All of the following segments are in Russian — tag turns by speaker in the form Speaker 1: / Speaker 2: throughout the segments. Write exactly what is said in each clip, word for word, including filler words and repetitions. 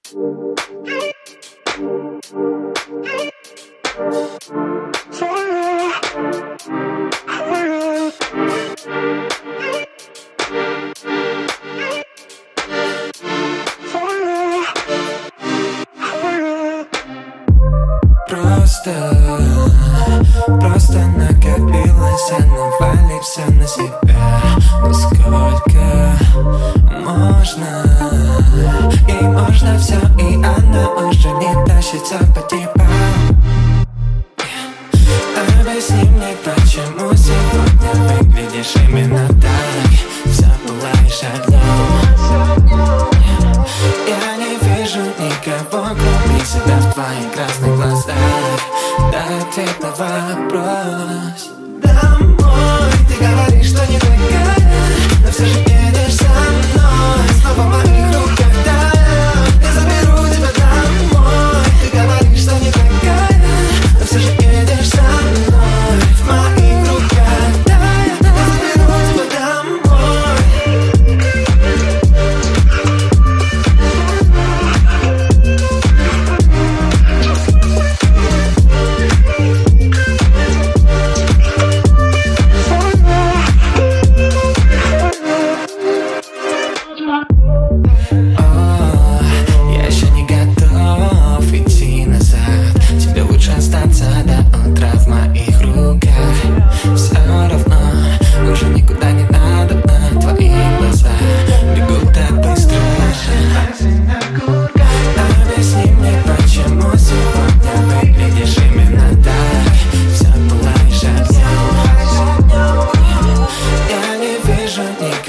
Speaker 1: Просто, просто накопилось, а навалить все на себя. Но сколько можно? Ей можно все, и она уже не тащится по типам. Объясни мне, почему сегодня выглядишь именно так. Вся пылаешь огнем. Я не вижу никого, кроме себя в твоих красных глазах. Дай ответ на вопрос. Домой, ты говоришь, что не такая, но все же едешь со мной. Снова в моих руках, да, я заберу тебя домой. Ты говоришь, что не такая, но все же едешь со мной. В моих руках, да, я заберу тебя домой.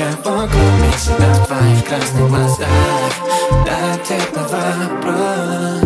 Speaker 1: Кроме себя в твоих красных глазах. Дай ответ на вопрос.